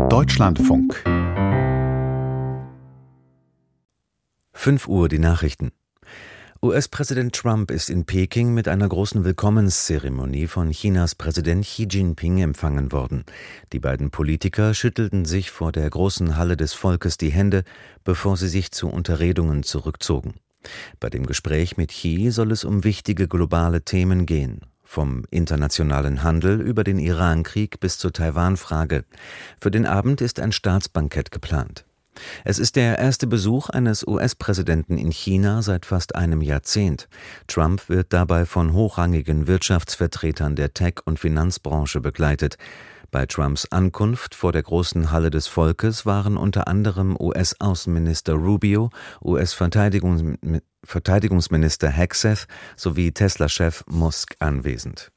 Deutschlandfunk. 5 Uhr die Nachrichten. US-Präsident Trump ist in Peking mit einer großen Willkommenszeremonie von Chinas Präsident Xi Jinping empfangen worden. Die beiden Politiker schüttelten sich vor der großen Halle des Volkes die Hände, bevor sie sich zu Unterredungen zurückzogen. Bei dem Gespräch mit Xi soll es um wichtige globale Themen gehen. Vom internationalen Handel über den Iran-Krieg bis zur Taiwan-Frage. Für den Abend ist ein Staatsbankett geplant. Es ist der erste Besuch eines US-Präsidenten in China seit fast einem Jahrzehnt. Trump wird dabei von hochrangigen Wirtschaftsvertretern der Tech- und Finanzbranche begleitet. Bei Trumps Ankunft vor der großen Halle des Volkes waren unter anderem US-Außenminister Rubio, US-Verteidigungsminister Hegseth sowie Tesla-Chef Musk anwesend.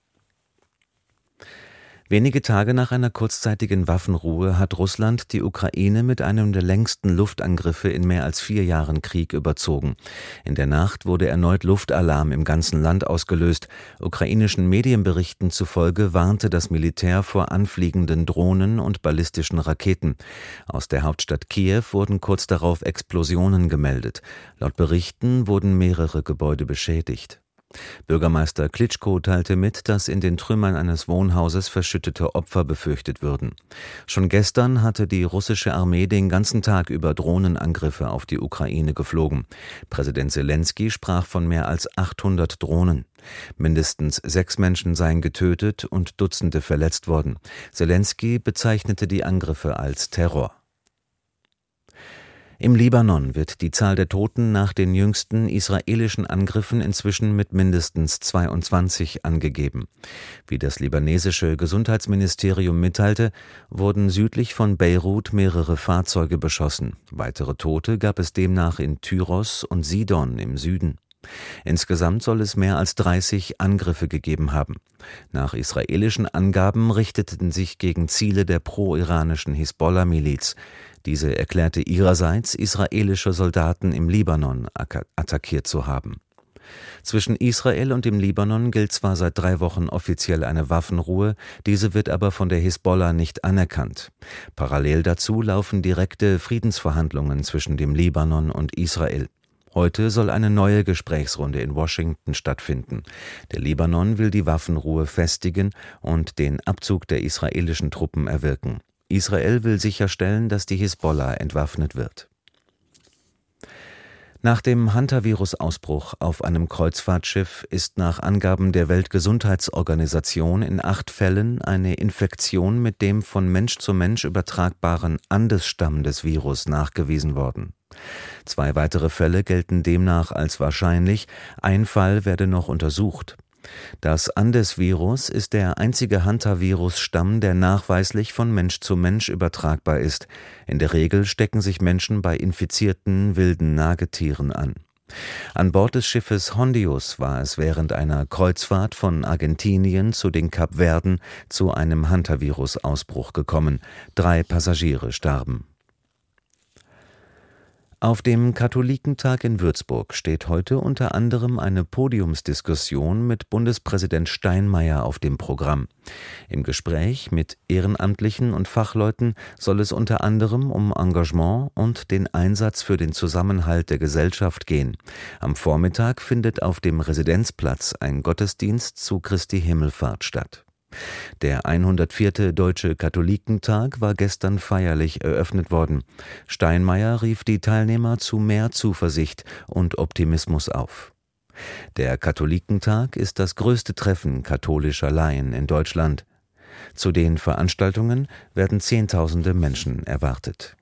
Wenige Tage nach einer kurzzeitigen Waffenruhe hat Russland die Ukraine mit einem der längsten Luftangriffe in mehr als 4 Jahren Krieg überzogen. In der Nacht wurde erneut Luftalarm im ganzen Land ausgelöst. Ukrainischen Medienberichten zufolge warnte das Militär vor anfliegenden Drohnen und ballistischen Raketen. Aus der Hauptstadt Kiew wurden kurz darauf Explosionen gemeldet. Laut Berichten wurden mehrere Gebäude beschädigt. Bürgermeister Klitschko teilte mit, dass in den Trümmern eines Wohnhauses verschüttete Opfer befürchtet würden. Schon gestern hatte die russische Armee den ganzen Tag über Drohnenangriffe auf die Ukraine geflogen. Präsident Selenskyj sprach von mehr als 800 Drohnen. Mindestens 6 Menschen seien getötet und Dutzende verletzt worden. Selenskyj bezeichnete die Angriffe als Terror. Im Libanon wird die Zahl der Toten nach den jüngsten israelischen Angriffen inzwischen mit mindestens 22 angegeben. Wie das libanesische Gesundheitsministerium mitteilte, wurden südlich von Beirut mehrere Fahrzeuge beschossen. Weitere Tote gab es demnach in Tyros und Sidon im Süden. Insgesamt soll es mehr als 30 Angriffe gegeben haben. Nach israelischen Angaben richteten sich gegen Ziele der pro-iranischen Hisbollah-Miliz. Diese erklärte ihrerseits, israelische Soldaten im Libanon attackiert zu haben. Zwischen Israel und dem Libanon gilt zwar seit 3 Wochen offiziell eine Waffenruhe, diese wird aber von der Hisbollah nicht anerkannt. Parallel dazu laufen direkte Friedensverhandlungen zwischen dem Libanon und Israel. Heute soll eine neue Gesprächsrunde in Washington stattfinden. Der Libanon will die Waffenruhe festigen und den Abzug der israelischen Truppen erwirken. Israel will sicherstellen, dass die Hisbollah entwaffnet wird. Nach dem Hantavirus-Ausbruch auf einem Kreuzfahrtschiff ist nach Angaben der Weltgesundheitsorganisation in 8 Fällen eine Infektion mit dem von Mensch zu Mensch übertragbaren Andes-Stamm des Virus nachgewiesen worden. 2 weitere Fälle gelten demnach als wahrscheinlich, ein Fall werde noch untersucht. Das Andes-Virus ist der einzige Hantavirus-Stamm, der nachweislich von Mensch zu Mensch übertragbar ist. In der Regel stecken sich Menschen bei infizierten wilden Nagetieren an. An Bord des Schiffes Hondius war es während einer Kreuzfahrt von Argentinien zu den Kapverden zu einem Hantavirus-Ausbruch gekommen. 3 Passagiere starben. Auf dem Katholikentag in Würzburg steht heute unter anderem eine Podiumsdiskussion mit Bundespräsident Steinmeier auf dem Programm. Im Gespräch mit Ehrenamtlichen und Fachleuten soll es unter anderem um Engagement und den Einsatz für den Zusammenhalt der Gesellschaft gehen. Am Vormittag findet auf dem Residenzplatz ein Gottesdienst zu Christi Himmelfahrt statt. Der 104. Deutsche Katholikentag war gestern feierlich eröffnet worden. Steinmeier rief die Teilnehmer zu mehr Zuversicht und Optimismus auf. Der Katholikentag ist das größte Treffen katholischer Laien in Deutschland. Zu den Veranstaltungen werden Zehntausende Menschen erwartet.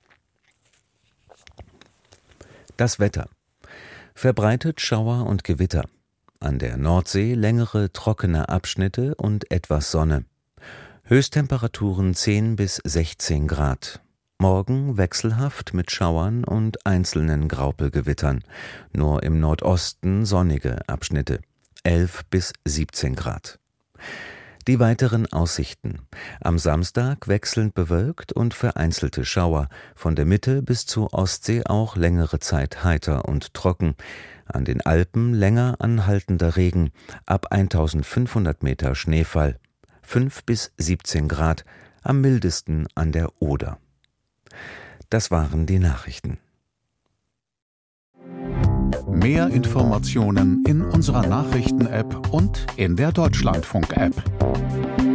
Das Wetter. Verbreitet Schauer und Gewitter. An der Nordsee längere trockene Abschnitte und etwas Sonne. Höchsttemperaturen 10 bis 16 Grad. Morgen wechselhaft mit Schauern und einzelnen Graupelgewittern. Nur im Nordosten sonnige Abschnitte. 11 bis 17 Grad. Die weiteren Aussichten. Am Samstag wechselnd bewölkt und vereinzelte Schauer. Von der Mitte bis zur Ostsee auch längere Zeit heiter und trocken. An den Alpen länger anhaltender Regen. Ab 1500 Meter Schneefall. 5 bis 17 Grad. Am mildesten an der Oder. Das waren die Nachrichten. Mehr Informationen in unserer Nachrichten-App und in der Deutschlandfunk-App.